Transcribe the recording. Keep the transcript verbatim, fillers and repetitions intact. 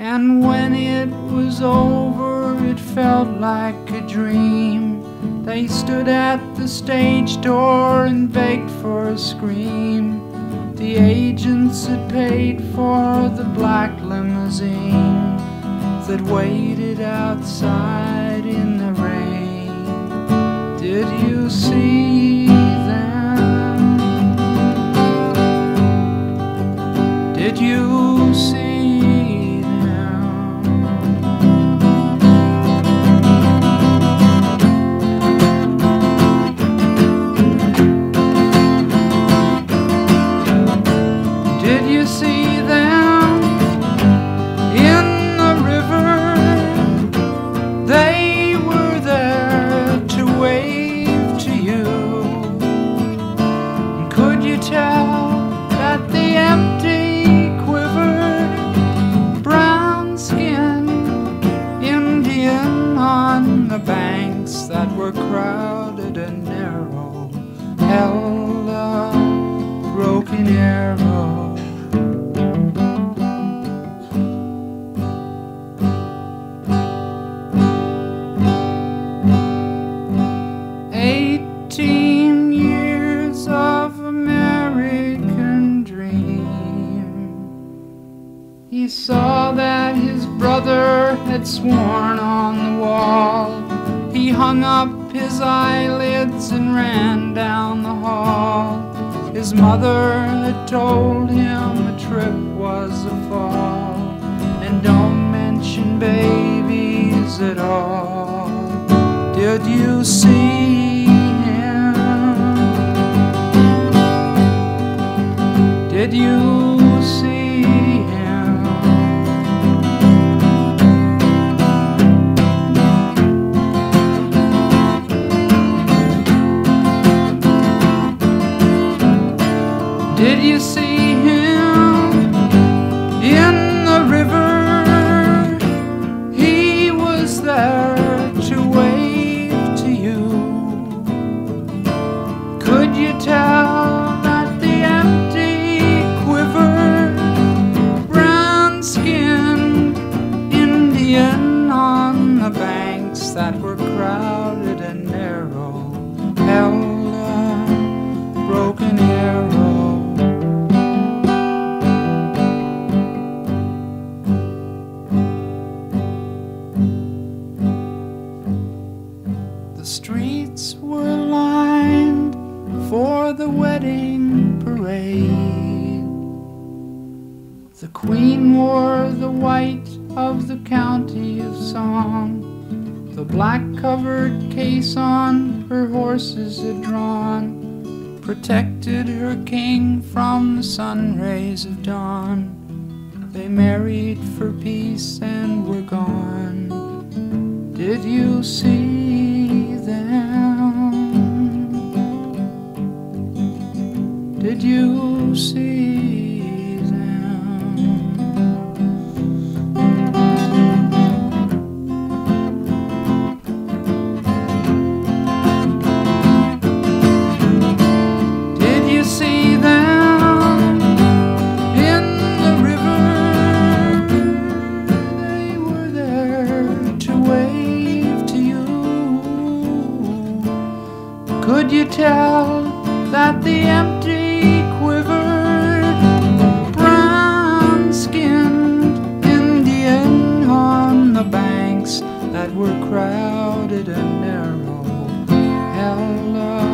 And when it was over, it felt like a dream. They stood at the stage door and begged for a scream. The agents had paid for the black limousine that waited outside in the rain. Did you see them? Did you see? Did you see them in the river? They were there to wave to you. Could you tell that the empty, quivered, brown-skinned Indian on the banks that were crowded and narrow held a broken arrow? Eighteen years of American dream. He saw that his brother had sworn on the wall. He hung up his eyelids and ran down the hall. His mother had told him a trip was a fall, and don't mention babies at all. Did you see him? Did you see him? Did you see him in the river? He was there to wave to you. Could you tell that the empty, quivered, brown-skinned Indian on the banks that were crowded and narrow held a broken arrow? The streets were lined for the wedding parade. The queen wore the white of the county of song. The black-covered caisson her horses had drawn protected her king from the sun rays of dawn. They married for peace and were gone. Did you see them? Did you see them? Did you see them in the river? They were there to wave to you. Could you tell that the empty, quivered, brown-skinned Indian on the banks that were crowded and narrow held a